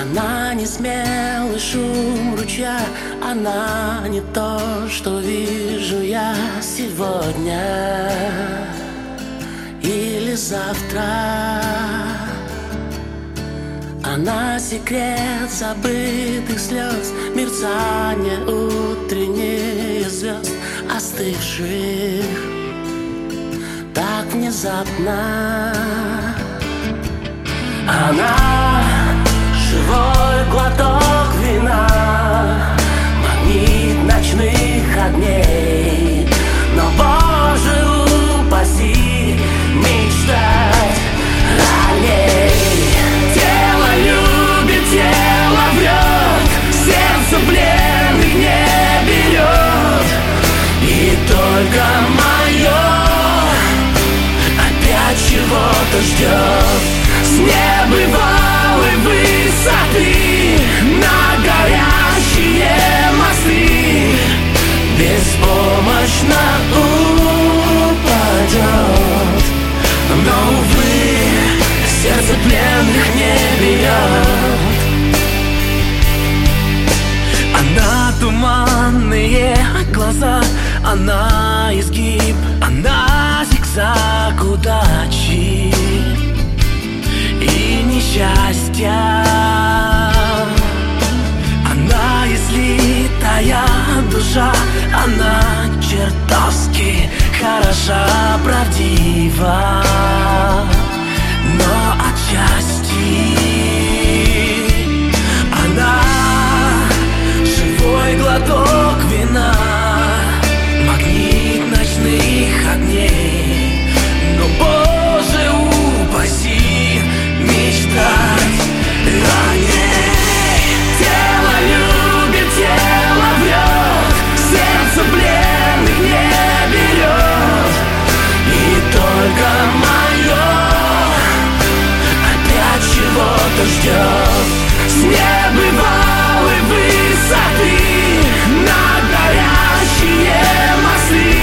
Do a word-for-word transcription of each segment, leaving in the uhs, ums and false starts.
Она не смелый шум ручья, она не то, что вижу я сегодня или завтра. Она секрет забытых слез, мерцание утренних звезд, остывших так внезапно. Она живой глоток вина, магнит ночных огней. Но, Боже, упаси мечтать о ней. Тело любит, тело врет, сердце пленных не берет. И только мое опять чего-то ждет. С небывалой высоты на горящие мосты беспомощно упадет. Но, увы, сердце пленных не бьет. Она туманные глаза, она изгиб, она зигзаг удачи и несчастья. Она излитая душа, она чертовски хороша, правдива, но отчасти она живой глоток вина, магнит ночных огней. Но, Боже, упаси мечтать о ней. Тело любит, тело врет, сердце пленных не берет. И только мое опять чего-то ждет. С небывалой высоты на горящие мосты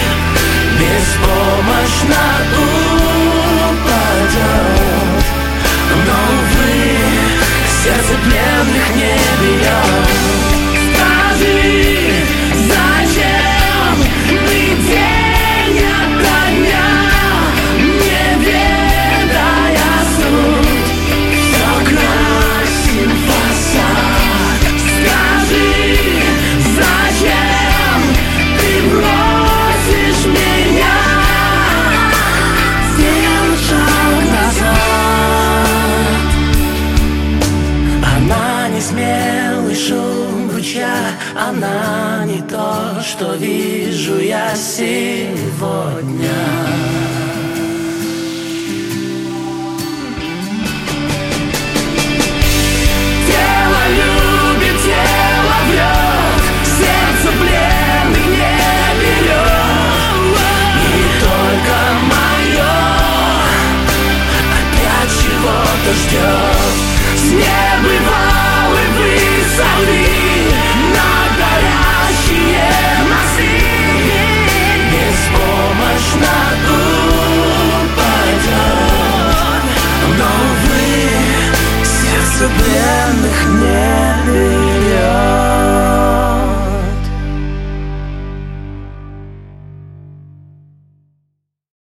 беспомощно упадет. Но, увы, сердце пленных не бьет. Скажи, зачем мы день ото дня, не ведая суть, все красим фасад? Скажи, зачем ты бросишь меня? Сделай шаг назад. Она не смелый шум ручья, она не то, что вижу я сегодня.